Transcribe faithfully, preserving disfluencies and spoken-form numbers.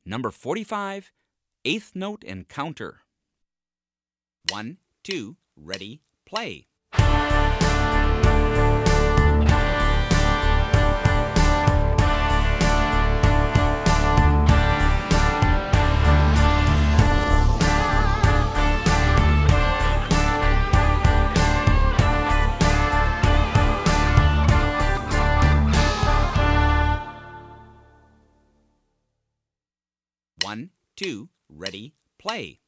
Number forty-five, eighth note and counter. One, two, ready, play. One, two, ready, play.